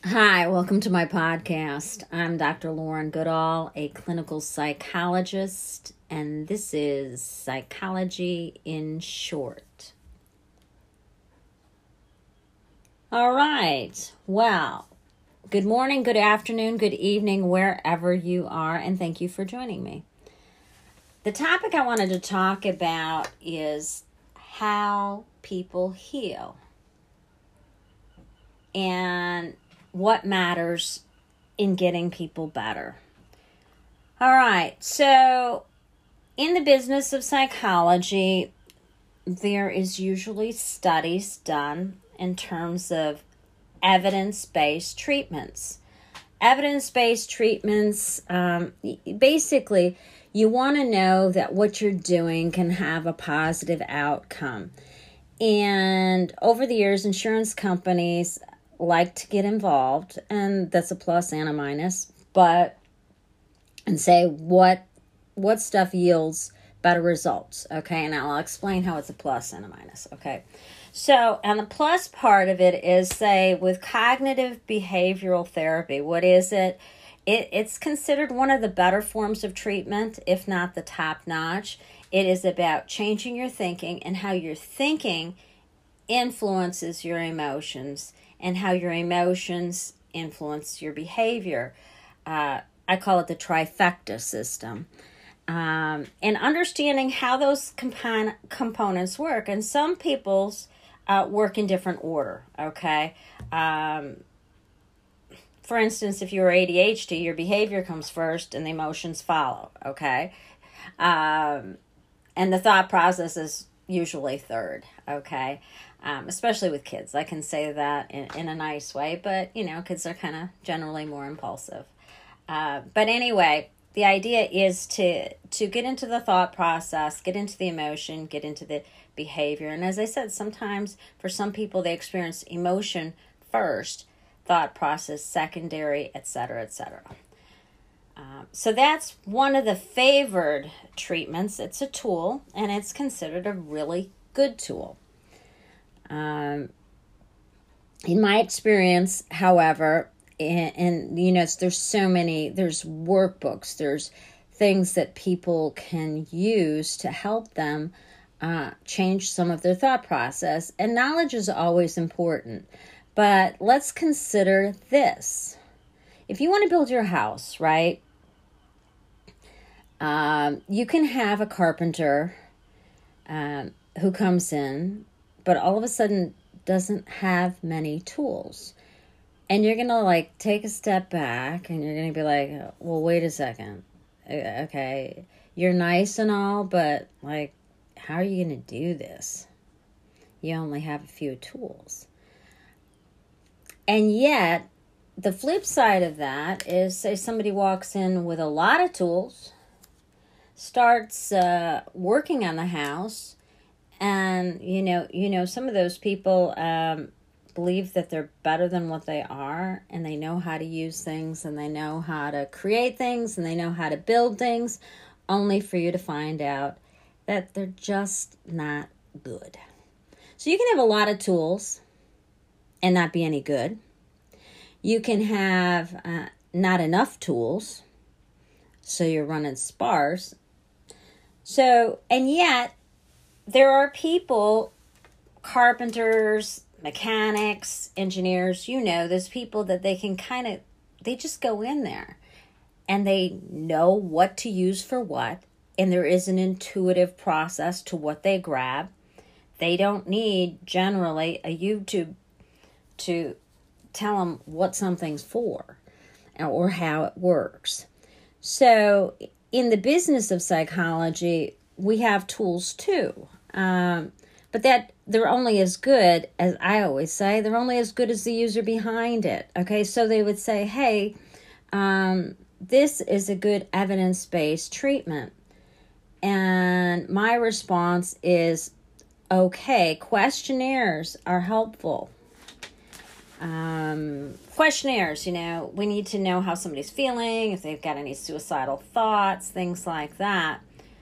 Hi, welcome to my podcast. I'm Dr. Lauren Goodall, a clinical psychologist, and this is Psychology in Short. All right, well, good morning, good afternoon, good evening, wherever you are, and thank you for joining me. The topic I wanted to talk about is how people heal and what matters in getting people better. All right, so in the business of psychology, there is usually studies done in terms of evidence-based treatments. Evidence-based treatments, basically, you want to know that what you're doing can have a positive outcome. And over the years, insurance companies like to get involved, and that's a plus and a minus, and say what stuff yields better results, okay? And I'll explain how it's a plus and a minus, okay? So, and the plus part of it is, say, with cognitive behavioral therapy, what is it? It's considered one of the better forms of treatment, if not the top notch. It is about changing your thinking and how your thinking influences your emotions and how your emotions influence your behavior. I call it the trifecta system. And understanding how those components work. And some people's work in different order, okay? For instance, if you're ADHD, your behavior comes first and the emotions follow, okay? And the thought process is usually third, okay? Especially with kids. I can say that in a nice way, but, kids are kind of generally more impulsive. But anyway, the idea is to get into the thought process, get into the emotion, get into the behavior. And as I said, sometimes for some people, they experience emotion first, thought process secondary, etc., etc. So that's one of the favored treatments. It's a tool, and it's considered a really good tool. In my experience, however, and there's so many, there's workbooks, there's things that people can use to help them change some of their thought process, and knowledge is always important. But let's consider this. If you want to build your house, right, you can have a carpenter who comes in, but all of a sudden doesn't have many tools. And you're going to take a step back and you're going to be like, well, wait a second. Okay, you're nice and all, but how are you going to do this? You only have a few tools. And yet, the flip side of that is, say somebody walks in with a lot of tools, starts working on the house, and some of those people believe that they're better than what they are, and they know how to use things, and they know how to create things, and they know how to build things, only for you to find out that they're just not good. So you can have a lot of tools and not be any good. You can have not enough tools, so you're running sparse. So, and yet, there are people, carpenters, mechanics, engineers, those people that they can they just go in there and they know what to use for what, and there is an intuitive process to what they grab. They don't need generally a YouTube to tell them what something's for or how it works. So in the business of psychology, we have tools too. But that they're only as good, as I always say, they're only as good as the user behind it. Okay, so they would say, hey, this is a good evidence-based treatment. And my response is, okay, questionnaires are helpful. Questionnaires, we need to know how somebody's feeling, if they've got any suicidal thoughts, things like that.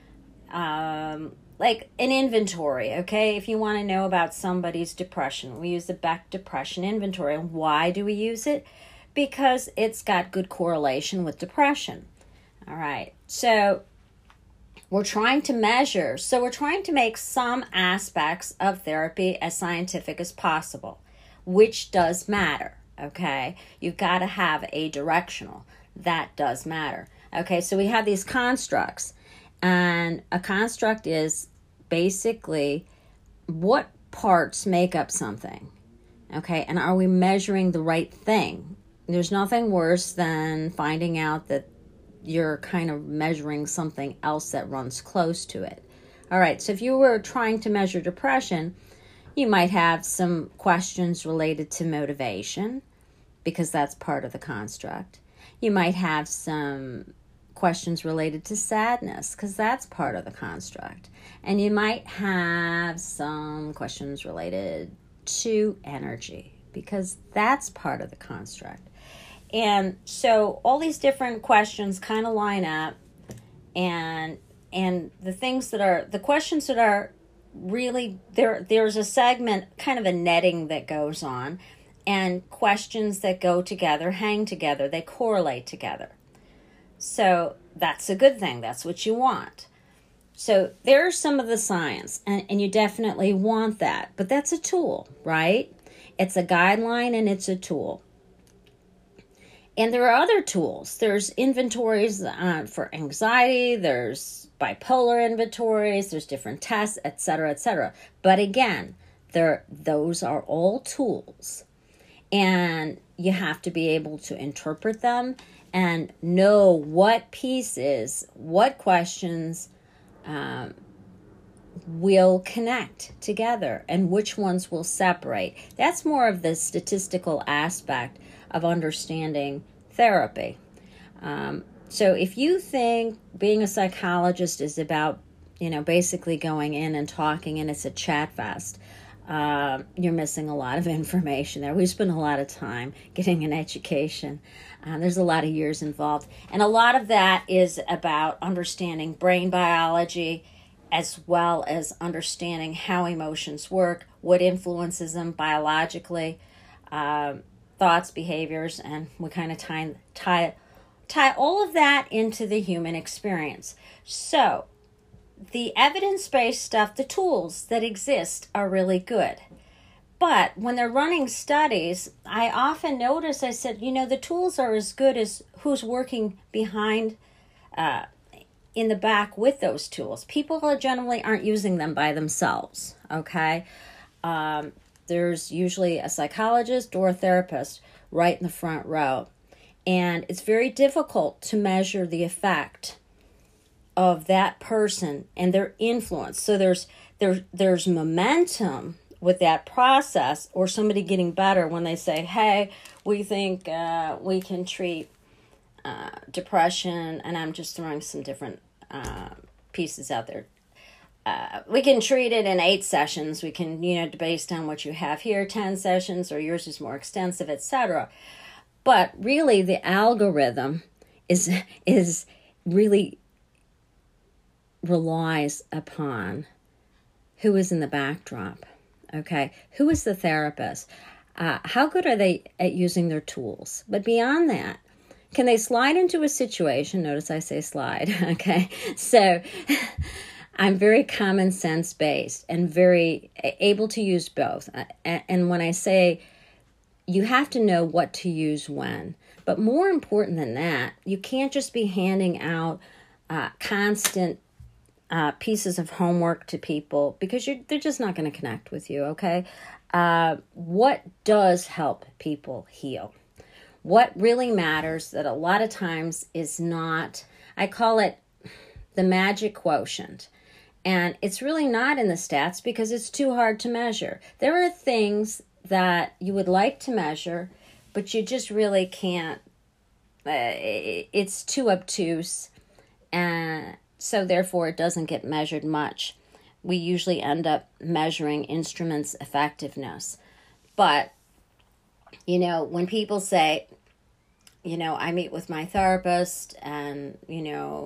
Like an inventory, okay? If you want to know about somebody's depression, we use the Beck Depression Inventory. And why do we use it? because it's got good correlation with depression. All right. So we're trying to measure. So we're trying to make some aspects of therapy as scientific as possible, which does matter. Okay. You've got to have a directional. That does matter. Okay. So we have these constructs, and a construct is basically what parts make up something. Okay. And are we measuring the right thing? There's nothing worse than finding out that you're kind of measuring something else that runs close to it. All right, so if you were trying to measure depression, you might have some questions related to motivation, because that's part of the construct. You might have some questions related to sadness, because that's part of the construct. And you might have some questions related to energy, because that's part of the construct. And so all these different questions kind of line up, and the things that are, the questions that are really, there's a segment, kind of a netting that goes on, and questions that go together, hang together, they correlate together. So that's a good thing. That's what you want. So there's some of the science, and you definitely want that. But that's a tool, right? It's a guideline and it's a tool. And there are other tools. There's inventories for anxiety. There's bipolar inventories. There's different tests, etc., etc. But again, those are all tools. And you have to be able to interpret them and know what pieces, what questions will connect together and which ones will separate. That's more of the statistical aspect of understanding therapy. So if you think being a psychologist is about, basically going in and talking and it's a chat fest, you're missing a lot of information there. We spend a lot of time getting an education. There's a lot of years involved. And a lot of that is about understanding brain biology, as well as understanding how emotions work, what influences them biologically, thoughts, behaviors, and we kind of tie all of that into the human experience. So the evidence-based stuff, the tools that exist are really good. But when they're running studies, I often notice, I said, the tools are as good as who's working behind, in the back with those tools. People generally aren't using them by themselves, okay? There's usually a psychologist or a therapist right in the front row. And it's very difficult to measure the effect of that person and their influence. So there's momentum with that process, or somebody getting better when they say, hey, we think we can treat depression, and I'm just throwing some different pieces out there. We can treat it in 8 sessions. We can, based on what you have here, 10 sessions, or yours is more extensive, etc. But really, the algorithm is really relies upon who is in the backdrop. Okay, who is the therapist? How good are they at using their tools? But beyond that, can they slide into a situation? Notice I say slide, okay? So I'm very common sense based and very able to use both. And when I say you have to know what to use when, but more important than that, you can't just be handing out constant pieces of homework to people, because they're just not going to connect with you, okay? What does help people heal? What really matters that a lot of times is not, I call it the magic quotient. And it's really not in the stats because it's too hard to measure. There are things that you would like to measure, but you just really can't. It's too obtuse, and so therefore it doesn't get measured much. We usually end up measuring instruments' effectiveness. But, when people say, I meet with my therapist and,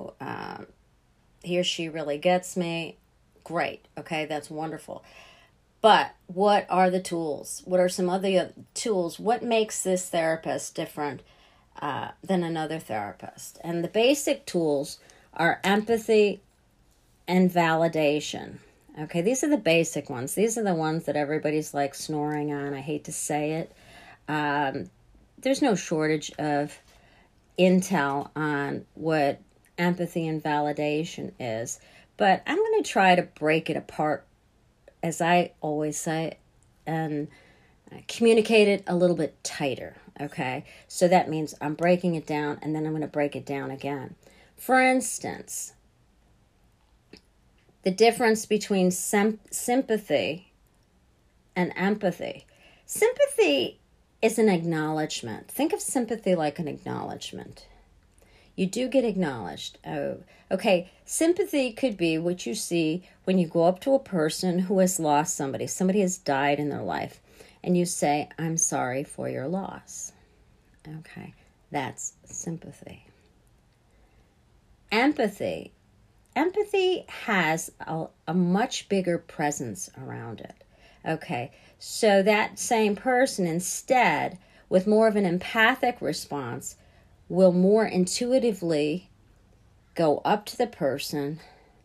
he or she really gets me, great, okay, that's wonderful. But what are the tools? What are some other tools? What makes this therapist different than another therapist? And the basic tools are empathy and validation. Okay, these are the basic ones. These are the ones that everybody's like snoring on. I hate to say it. There's no shortage of intel on what empathy and validation is. But I'm going to try to break it apart, as I always say, and communicate it a little bit tighter, okay? So that means I'm breaking it down, and then I'm going to break it down again. For instance, the difference between sympathy and empathy. Sympathy is an acknowledgement. Think of sympathy like an acknowledgement. You do get acknowledged. Oh, okay. Sympathy could be what you see when you go up to a person who has lost somebody. Somebody has died in their life. And you say, I'm sorry for your loss. Okay. That's sympathy. Empathy. Empathy has a much bigger presence around it. Okay. So that same person, instead, with more of an empathic response, will more intuitively go up to the person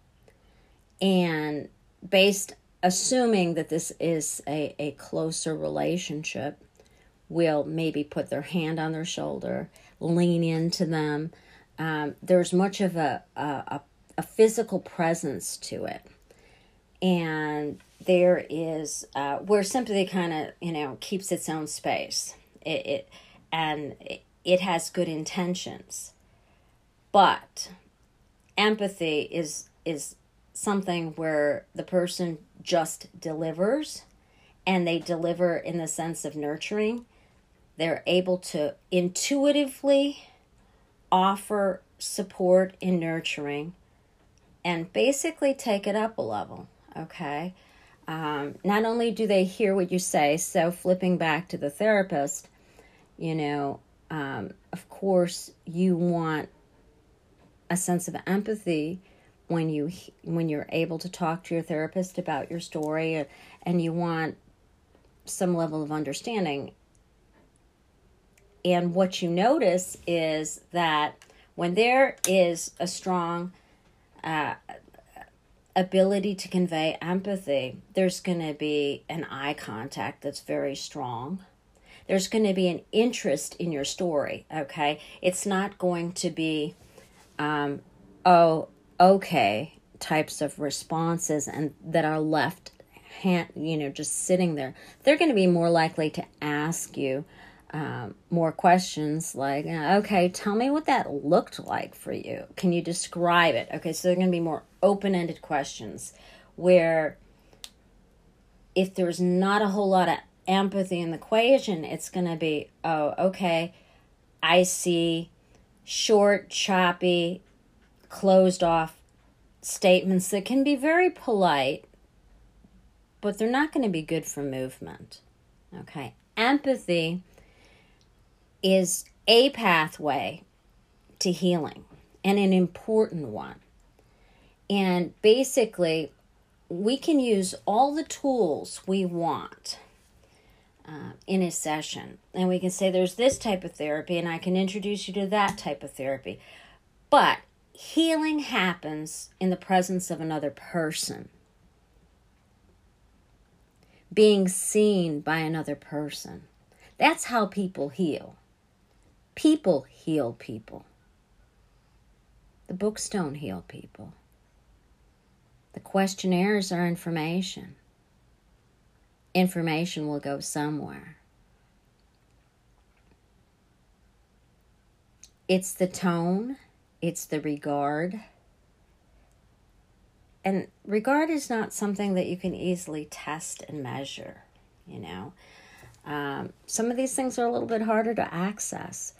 and, assuming that this is a closer relationship, will maybe put their hand on their shoulder, lean into them. There's much of a physical presence to it. And there is where sympathy kind of, keeps its own space. It has good intentions. But empathy is something where the person just delivers, and they deliver in the sense of nurturing. They're able to intuitively offer support in nurturing and basically take it up a level, okay? Not only do they hear what you say, so flipping back to the therapist, of course, you want a sense of empathy when you're able to talk to your therapist about your story, and you want some level of understanding. And what you notice is that when there is a strong ability to convey empathy, there's going to be an eye contact that's very strong. There's going to be an interest in your story, okay? It's not going to be, oh, okay, types of responses and that are left, just sitting there. They're going to be more likely to ask you more questions like, okay, tell me what that looked like for you. Can you describe it? Okay, so they're going to be more open-ended questions where if there's not a whole lot of empathy in the equation, it's going to be, oh, okay, I see short, choppy, closed off statements that can be very polite, but they're not going to be good for movement. Okay, empathy is a pathway to healing, and an important one. And basically, we can use all the tools we want in a session. And we can say there's this type of therapy, and I can introduce you to that type of therapy. But healing happens in the presence of another person. Being seen by another person. That's how people heal. People heal people. The books don't heal people. The questionnaires are information. Information will go somewhere. It's the tone. It's the regard. And regard is not something that you can easily test and measure, Some of these things are a little bit harder to access.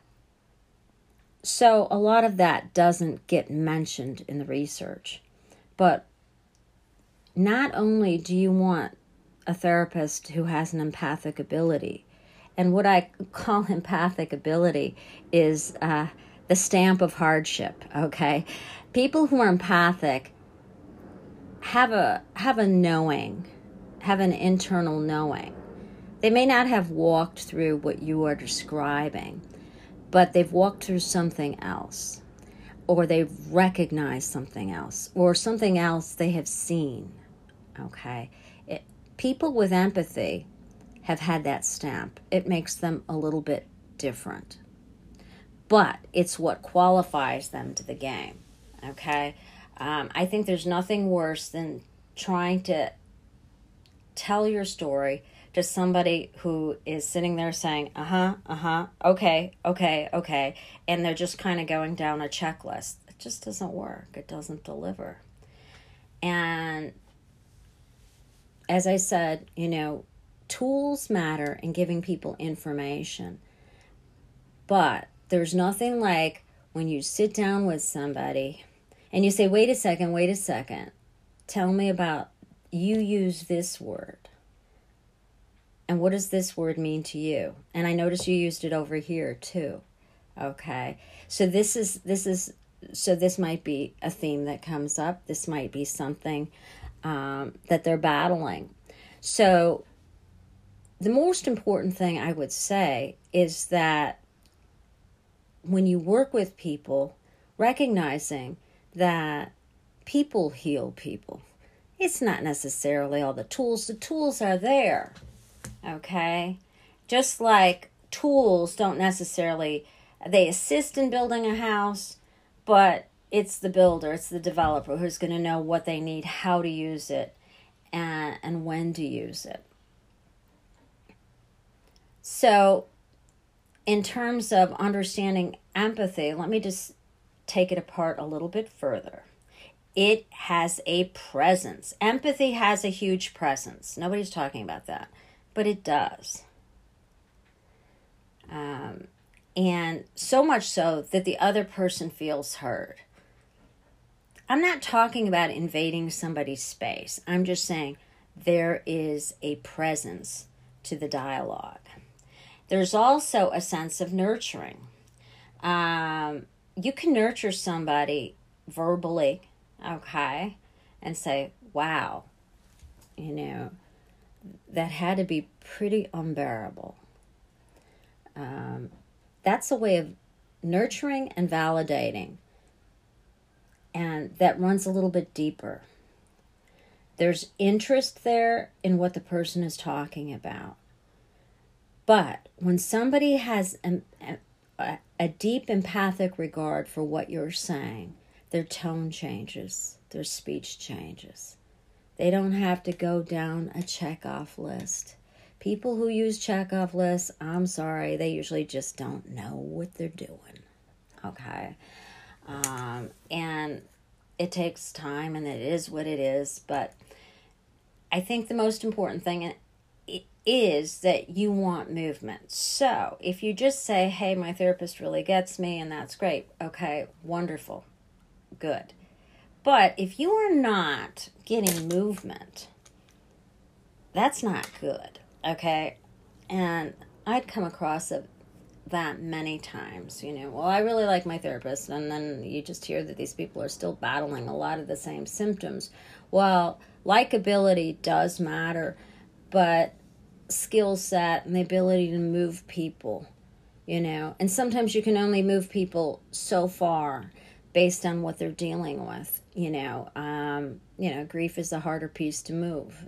So a lot of that doesn't get mentioned in the research. But not only do you want a therapist who has an empathic ability, and what I call empathic ability is the stamp of hardship, okay? People who are empathic have a knowing have an internal knowing. They may not have walked through what you are describing, but they've walked through something else, or they've recognized something else, or something else they have seen. Okay? People with empathy have had that stamp. It makes them a little bit different. But it's what qualifies them to the game. Okay? I think there's nothing worse than trying to tell your story to somebody who is sitting there saying, okay, and they're just kind of going down a checklist. It just doesn't work. It doesn't deliver. And as I said, tools matter in giving people information. But there's nothing like when you sit down with somebody and you say, wait a second, tell me about, you use this word. And what does this word mean to you? And I noticed you used it over here too. Okay. So this might be a theme that comes up. This might be something that they're battling. So the most important thing I would say is that when you work with people, recognizing that people heal people. It's not necessarily all the tools. The tools are there, okay? Just like tools don't necessarily, they assist in building a house, but it's the builder, it's the developer who's going to know what they need, how to use it, and when to use it. So, in terms of understanding empathy, let me just take it apart a little bit further. It has a presence. Empathy has a huge presence. Nobody's talking about that, but it does. And so much so that the other person feels heard. I'm not talking about invading somebody's space. I'm just saying there is a presence to the dialogue. There's also a sense of nurturing. You can nurture somebody verbally, okay, and say, wow, that had to be pretty unbearable. That's a way of nurturing and validating. And that runs a little bit deeper. There's interest there in what the person is talking about. But when somebody has a deep empathic regard for what you're saying, their tone changes, their speech changes. They don't have to go down a checkoff list. People who use checkoff lists, I'm sorry, they usually just don't know what they're doing. Okay? And it takes time, and it is what it is. But I think the most important thing is that you want movement. So if you just say, hey, my therapist really gets me, and that's great. Okay, wonderful. Good. But if you are not getting movement, that's not good. Okay? And I'd come across that many times, well, I really like my therapist, and then you just hear that these people are still battling a lot of the same symptoms. Well, likability does matter, but skill set and the ability to move people, and sometimes you can only move people so far based on what they're dealing with, grief is the harder piece to move,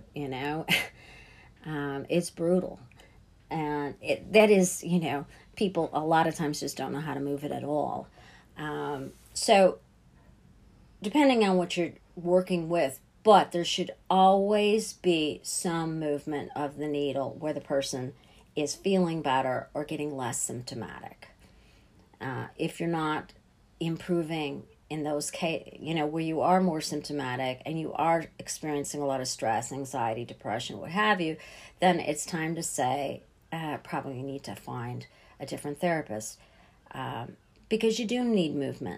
it's brutal. And that is, people a lot of times just don't know how to move it at all. So depending on what you're working with, but there should always be some movement of the needle where the person is feeling better or getting less symptomatic. If you're not improving in those cases, where you are more symptomatic and you are experiencing a lot of stress, anxiety, depression, what have you, then it's time to say, probably need to find a different therapist, because you do need movement.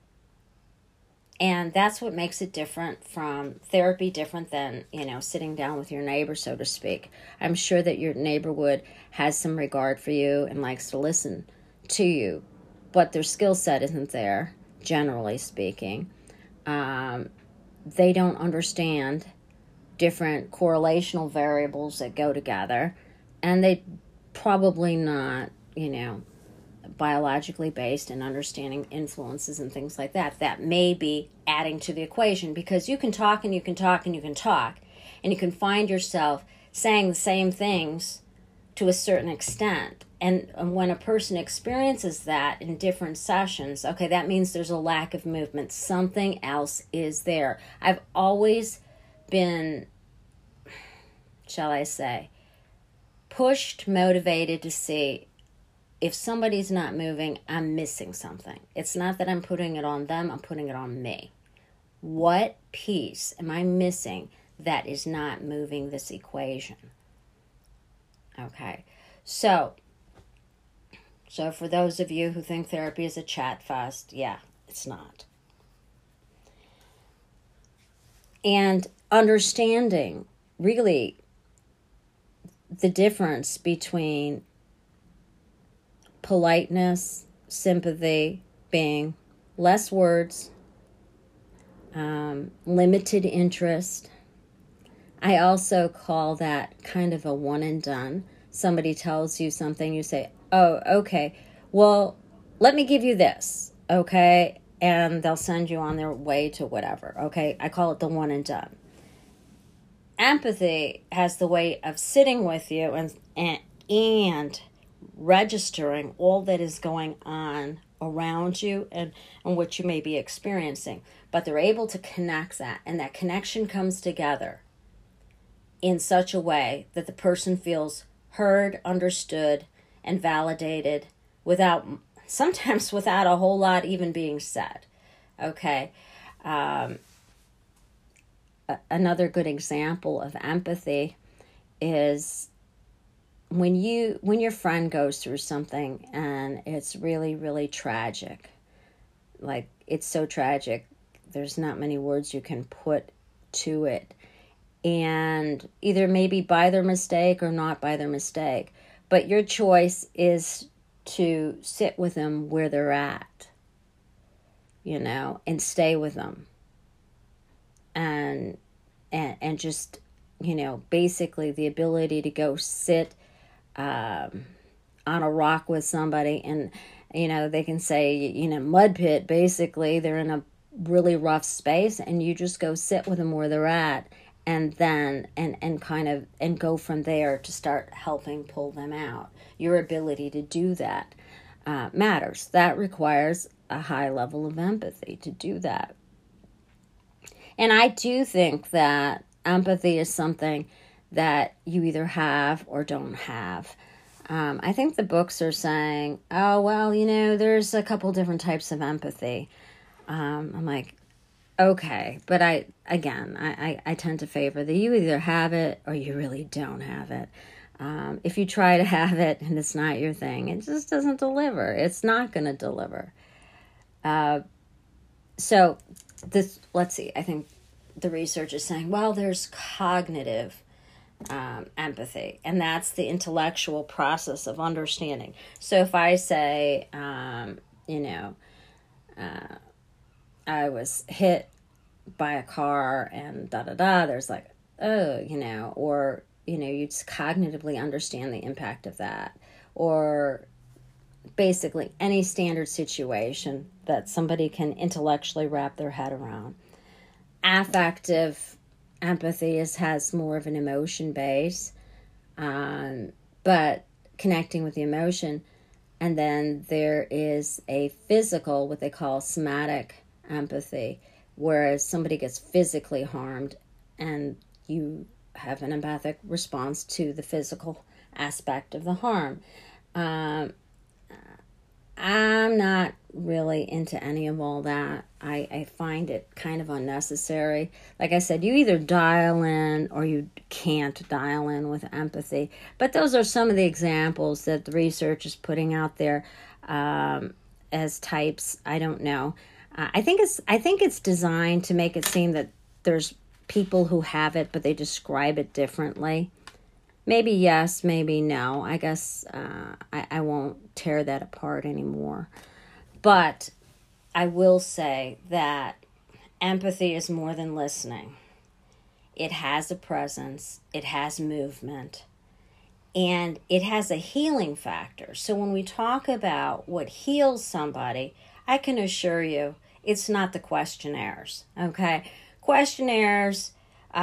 And that's what makes it different from therapy, different than, sitting down with your neighbor, so to speak. I'm sure that your neighbor has some regard for you and likes to listen to you, but their skill set isn't there, generally speaking. They don't understand different correlational variables that go together, and they probably not, biologically based and understanding influences and things like that. That may be adding to the equation, because you can talk and you can talk and you can talk, and you can find yourself saying the same things to a certain extent. And when a person experiences that in different sessions, okay, that means there's a lack of movement. Something else is there. I've always been, shall I say, pushed, motivated to see if somebody's not moving, I'm missing something. It's not that I'm putting it on them, I'm putting it on me. What piece am I missing that is not moving this equation? Okay, so for those of you who think therapy is a chat fest, yeah, it's not. And understanding really the difference between politeness, sympathy, being less words, limited interest. I also call that kind of a one and done. Somebody tells you something, you say, oh, okay, well, let me give you this, okay? And they'll send you on their way to whatever, okay? I call it the one and done. Empathy has the way of sitting with you and registering all that is going on around you and what you may be experiencing. But they're able to connect that, and that connection comes together in such a way that the person feels heard, understood, and validated sometimes without a whole lot even being said. Okay. Another good example of empathy is when your friend goes through something and it's really, really tragic. Like, it's so tragic, there's not many words you can put to it. And either maybe by their mistake or not by their mistake. But your choice is to sit with them where they're at, and stay with them. And just, basically the ability to go sit on a rock with somebody and, they can say, mud pit, basically. They're in a really rough space and you just go sit with them where they're at. And then, and go from there to start helping pull them out. Your ability to do that matters. That requires a high level of empathy to do that. And I do think that empathy is something that you either have or don't have. I think the books are saying, oh, well, there's a couple different types of empathy. I'm like, okay, but I tend to favor that you either have it or you really don't have it. If you try to have it and it's not your thing, it just doesn't deliver. It's not going to deliver. So let's see, I think the research is saying, well, there's cognitive empathy, and that's the intellectual process of understanding. So if I say, I was hit by a car and there's like, oh, or, you just cognitively understand the impact of that. Or basically any standard situation that somebody can intellectually wrap their head around. Affective empathy has more of an emotion base, but connecting with the emotion. And then there is a physical, what they call somatic empathy, whereas somebody gets physically harmed and you have an empathic response to the physical aspect of the harm. I'm not really into any of all that. I find it kind of unnecessary. Like I said, you either dial in or you can't dial in with empathy. But those are some of the examples that the research is putting out there as types. I don't know. I think it's designed to make it seem that there's people who have it, but they describe it differently. Maybe yes, maybe no. I guess I won't tear that apart anymore. But I will say that empathy is more than listening. it has a presence, it has movement, and it has a healing factor. So when we talk about what heals somebody, I can assure you it's not the questionnaires, okay? Questionnaires,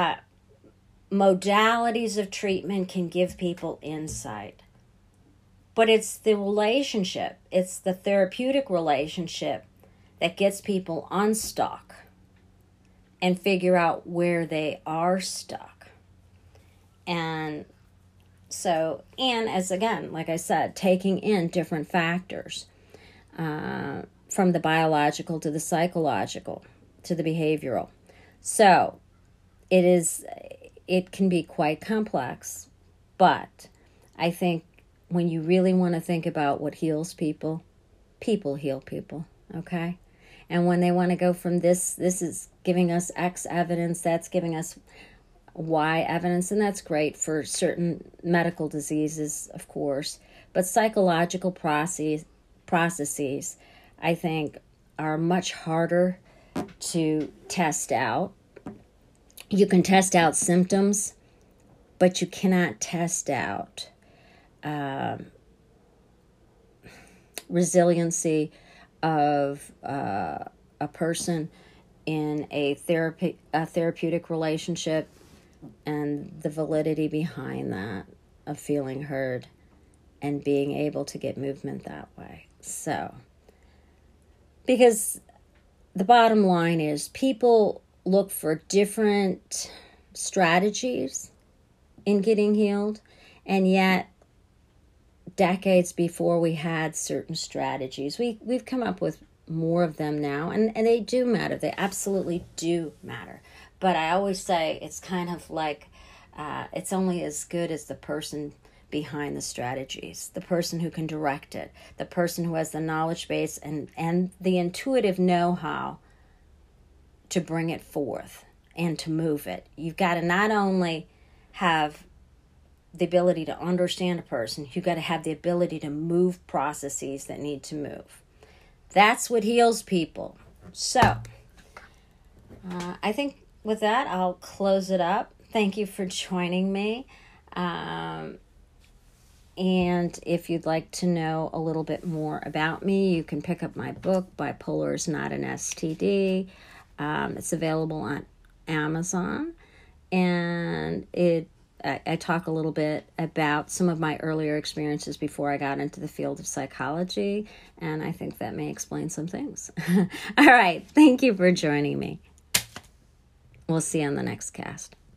modalities of treatment can give people insight. But it's the relationship, it's the therapeutic relationship that gets people unstuck and figure out where they are stuck. And so, and as again, like I said, taking in different factors from the biological to the psychological to the behavioral. So it can be quite complex, but I think when you really want to think about what heals people, people heal people, okay? And when they want to go from this is giving us X evidence, that's giving us Y evidence, and that's great for certain medical diseases, of course. But psychological processes, I think, are much harder to test out. You can test out symptoms, but you cannot test out resiliency of a person in a therapeutic relationship and the validity behind that of feeling heard and being able to get movement that way. So, because the bottom line is people look for different strategies in getting healed, and yet decades before we had certain strategies, we've come up with more of them now, and they do matter. They absolutely do matter. But I always say it's kind of like it's only as good as the person behind the strategies, the person who can direct it, the person who has the knowledge base and the intuitive know-how to bring it forth and to move it. You've got to not only have the ability to understand a person, you've got to have the ability to move processes that need to move. That's what heals people. So, I think with that, I'll close it up. Thank you for joining me. And if you'd like to know a little bit more about me, you can pick up my book, Bipolar is Not an STD. It's available on Amazon. And I talk a little bit about some of my earlier experiences before I got into the field of psychology, and I think that may explain some things. All right, thank you for joining me. We'll see you on the next cast.